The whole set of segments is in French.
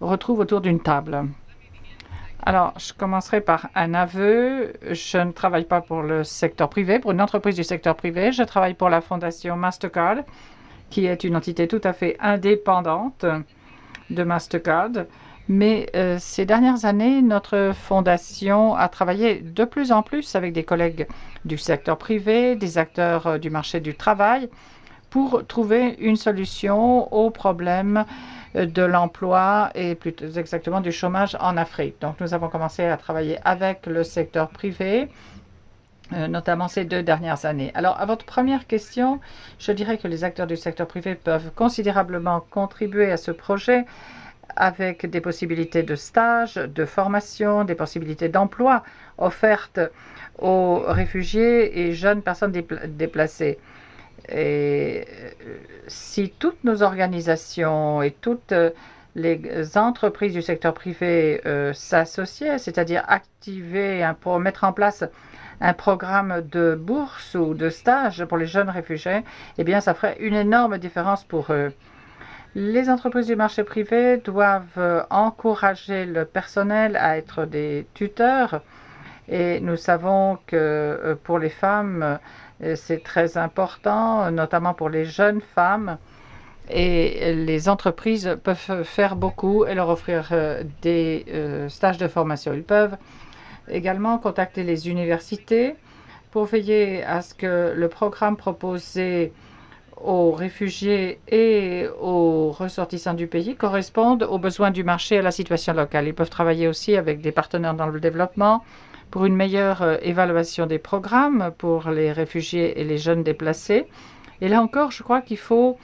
retrouve autour d'une table. Alors, je commencerai par un aveu. Je ne travaille pas pour le secteur privé, pour une entreprise du secteur privé. Je travaille pour la fondation Mastercard, qui est une entité tout à fait indépendante de Mastercard. Mais ces dernières années, notre fondation a travaillé de plus en plus avec des collègues du secteur privé, des acteurs du marché du travail, pour trouver une solution aux problèmes de l'emploi et plus exactement du chômage en Afrique. Donc nous avons commencé à travailler avec le secteur privé, notamment ces 2 dernières années. Alors, à votre première question, je dirais que les acteurs du secteur privé peuvent considérablement contribuer à ce projet avec des possibilités de stage, de formation, des possibilités d'emploi offertes aux réfugiés et jeunes personnes déplacées. Et si toutes nos organisations et toutes les entreprises du secteur privé s'associaient, c'est-à-dire activer pour mettre en place un programme de bourse ou de stage pour les jeunes réfugiés, eh bien, ça ferait une énorme différence pour eux. Les entreprises du marché privé doivent encourager le personnel à être des tuteurs et nous savons que pour les femmes, c'est très important, notamment pour les jeunes femmes. Et les entreprises peuvent faire beaucoup et leur offrir des stages de formation. Ils peuvent également contacter les universités pour veiller à ce que le programme proposé aux réfugiés et aux ressortissants du pays corresponde aux besoins du marché et à la situation locale. Ils peuvent travailler aussi avec des partenaires dans le développement pour une meilleure évaluation des programmes pour les réfugiés et les jeunes déplacés. Et là encore, je crois qu'il faut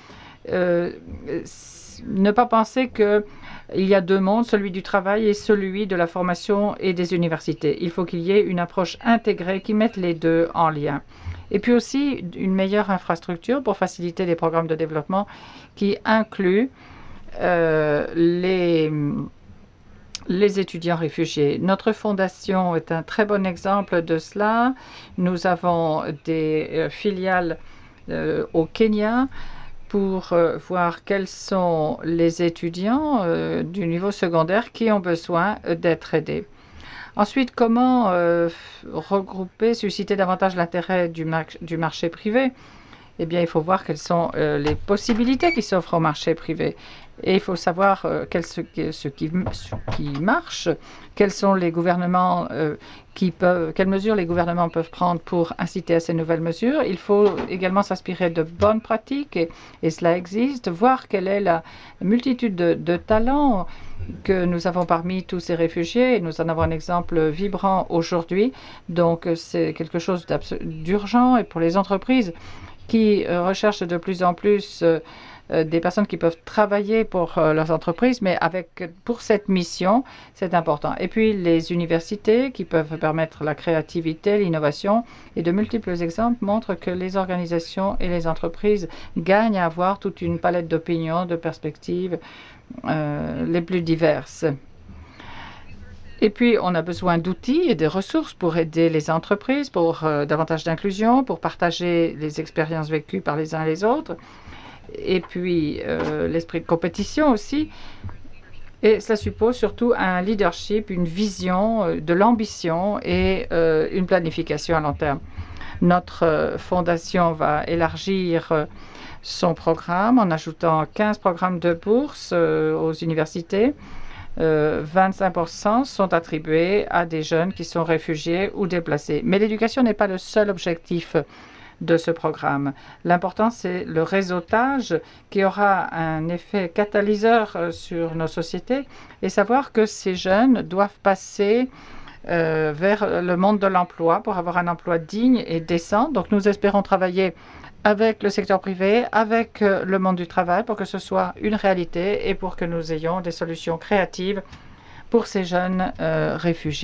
ne pas penser qu'il y a 2 mondes, celui du travail et celui de la formation et des universités. Il faut qu'il y ait une approche intégrée qui mette les 2 en lien. Et puis aussi une meilleure infrastructure pour faciliter les programmes de développement qui incluent les étudiants réfugiés. Notre fondation est un très bon exemple de cela. Nous avons des filiales au Kenya pour voir quels sont les étudiants du niveau secondaire qui ont besoin d'être aidés. Ensuite, comment regrouper, susciter davantage l'intérêt du marché privé? Eh bien, il faut voir quelles sont les possibilités qui s'offrent au marché privé. Et il faut savoir ce qui marche, quels sont les gouvernements quelles mesures les gouvernements peuvent prendre pour inciter à ces nouvelles mesures. Il faut également s'inspirer de bonnes pratiques, et cela existe, voir quelle est la multitude de talents que nous avons parmi tous ces réfugiés. Et nous en avons un exemple vibrant aujourd'hui. Donc, c'est quelque chose d'urgent et pour les entreprises qui recherchent de plus en plus des personnes qui peuvent travailler pour leurs entreprises, mais pour cette mission, c'est important. Et puis les universités qui peuvent permettre la créativité, l'innovation, et de multiples exemples montrent que les organisations et les entreprises gagnent à avoir toute une palette d'opinions, de perspectives les plus diverses. Et puis, on a besoin d'outils et de ressources pour aider les entreprises, pour davantage d'inclusion, pour partager les expériences vécues par les uns et les autres. Et puis, l'esprit de compétition aussi. Et cela suppose surtout un leadership, une vision, de l'ambition et une planification à long terme. Notre fondation va élargir son programme en ajoutant 15 programmes de bourse aux universités. 25% sont attribués à des jeunes qui sont réfugiés ou déplacés. Mais l'éducation n'est pas le seul objectif de ce programme. L'important, c'est le réseautage qui aura un effet catalyseur sur nos sociétés et savoir que ces jeunes doivent passer vers le monde de l'emploi pour avoir un emploi digne et décent. Donc nous espérons travailler avec le secteur privé, avec le monde du travail pour que ce soit une réalité et pour que nous ayons des solutions créatives pour ces jeunes réfugiés.